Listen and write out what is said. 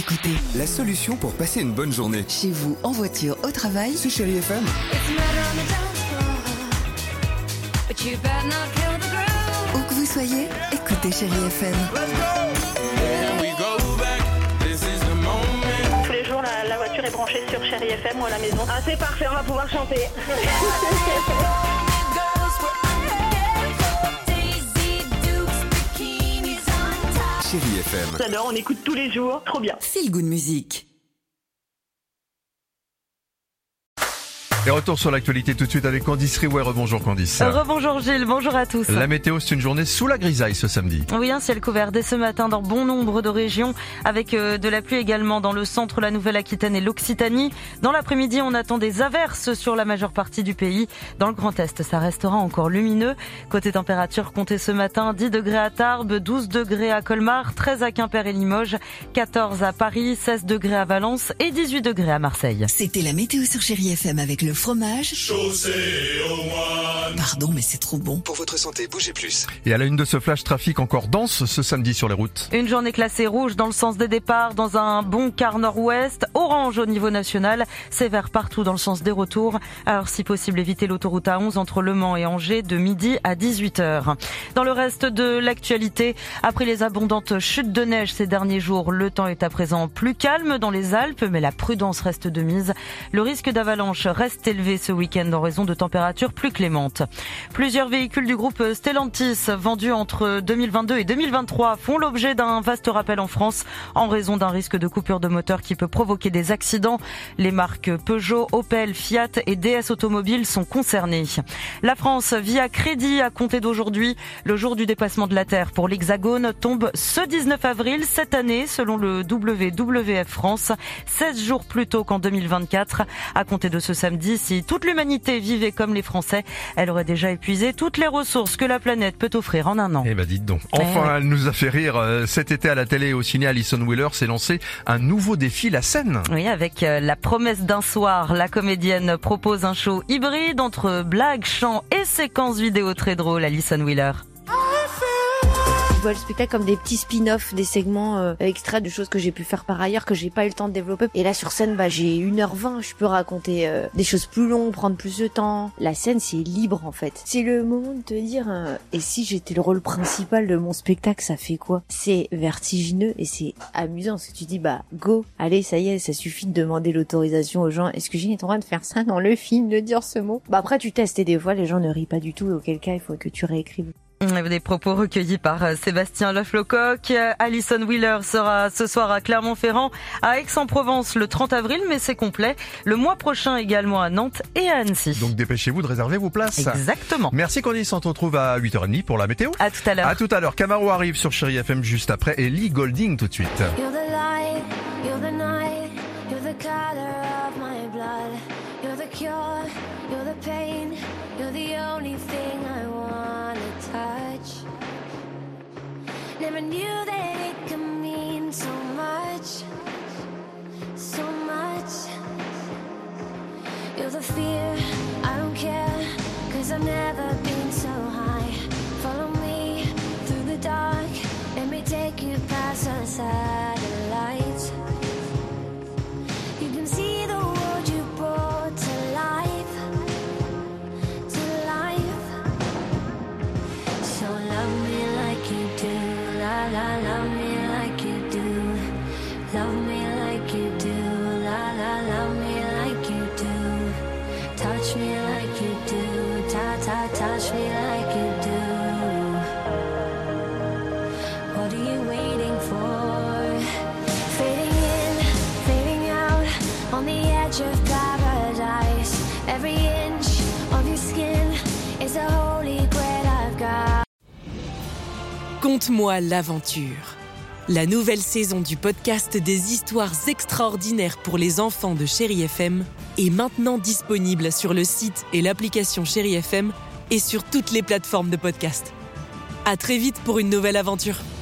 écoutez. La solution pour passer une bonne journée. Chez vous, en voiture, au travail. C'est Chérie FM. Où que vous soyez, écoutez Chérie FM. Tous les jours, la voiture est branchée sur Chérie FM ou à la maison. Ah, c'est parfait, on va pouvoir chanter. Chérie FM. J'adore, on écoute tous les jours, trop bien. Feel Good Music. Et retour sur l'actualité tout de suite avec Candice Riouet. Rebonjour Candice. Rebonjour Gilles, bonjour à tous. La météo, c'est une journée sous la grisaille ce samedi. Oui, un ciel couvert dès ce matin dans bon nombre de régions, avec de la pluie également dans le centre, la Nouvelle-Aquitaine et l'Occitanie. Dans l'après-midi, on attend des averses sur la majeure partie du pays. Dans le Grand Est, ça restera encore lumineux. Côté température, comptez ce matin 10 degrés à Tarbes, 12 degrés à Colmar, 13 à Quimper et Limoges, 14 à Paris, 16 degrés à Valence et 18 degrés à Marseille. C'était la météo sur Chérie FM avec le fromage. Pardon, mais c'est trop bon. Pour votre santé, bougez plus. Et à la une de ce flash trafic encore dense ce samedi sur les routes. Une journée classée rouge dans le sens des départs, dans un bon quart nord-ouest, orange au niveau national, sévère partout dans le sens des retours. Alors si possible, évitez l'autoroute A11 entre Le Mans et Angers de midi à 18h. Dans le reste de l'actualité, après les abondantes chutes de neige ces derniers jours, le temps est à présent plus calme dans les Alpes, mais la prudence reste de mise. Le risque d'avalanche reste élevé ce week-end en raison de températures plus clémentes. Plusieurs véhicules du groupe Stellantis vendus entre 2022 et 2023 font l'objet d'un vaste rappel en France en raison d'un risque de coupure de moteur qui peut provoquer des accidents. Les marques Peugeot, Opel, Fiat et DS Automobiles sont concernées. La France vit à crédit à compter d'aujourd'hui. Le jour du dépassement de la Terre pour l'Hexagone tombe ce 19 avril cette année selon le WWF France, 16 jours plus tôt qu'en 2024. À compter de ce samedi, si toute l'humanité vivait comme les Français, elle aurait déjà épuisé toutes les ressources que la planète peut offrir en un an. Eh ben dites donc. Enfin, elle nous a fait rire. Cet été à la télé et au ciné, Alison Wheeler s'est lancé un nouveau défi, la scène. Oui, avec la promesse d'un soir, la comédienne propose un show hybride entre blagues, chants et séquences vidéo très drôles. Alison Wheeler. Je vois le spectacle comme des petits spin-offs, des segments extraits de choses que j'ai pu faire par ailleurs, que j'ai pas eu le temps de développer. Et là, sur scène, j'ai 1h20, je peux raconter des choses plus longues, prendre plus de temps. La scène, c'est libre, en fait. C'est le moment de te dire, et si j'étais le rôle principal de mon spectacle, ça fait quoi? C'est vertigineux et c'est amusant, parce que tu dis, go, allez, ça y est, ça suffit de demander l'autorisation aux gens. Est-ce que j'ai en train de faire ça dans le film, de dire ce mot? Après, tu testes et des fois, les gens ne rient pas du tout, auquel cas, il faut que tu réécrives. Des propos recueillis par Sébastien Loefflecoq. Alison Wheeler sera ce soir à Clermont-Ferrand, à Aix-en-Provence le 30 avril, mais c'est complet. Le mois prochain également à Nantes et à Annecy. Donc dépêchez-vous de réserver vos places. Exactement. Merci Candice, on te retrouve à 8h30 pour la météo. À tout à l'heure. À tout à l'heure. Camaro arrive sur Chérie FM juste après et Lee Golding tout de suite. You're the light, you're the night, you're the color of my blood. You're the cure, you're the pain, you're the only thing I wanna touch. Never knew that it could mean so much, so much. You're the fear, I don't care, 'cause I've never been so high. Follow me through the dark, let me take you past the satellites. You can see the world you brought to life, to life. So love me like you do, la la, love me like you do. Love me like you do, la la, love me like you do. Touch me like you do, ta ta, touch me like you do. What are you waiting for? Fading in, fading out, on the edge of paradise. Every inch of your skin is a holy grail I've got. Conte-moi l'aventure. La nouvelle saison du podcast des histoires extraordinaires pour les enfants de Chérie FM est maintenant disponible sur le site et l'application Chérie FM et sur toutes les plateformes de podcast. À très vite pour une nouvelle aventure.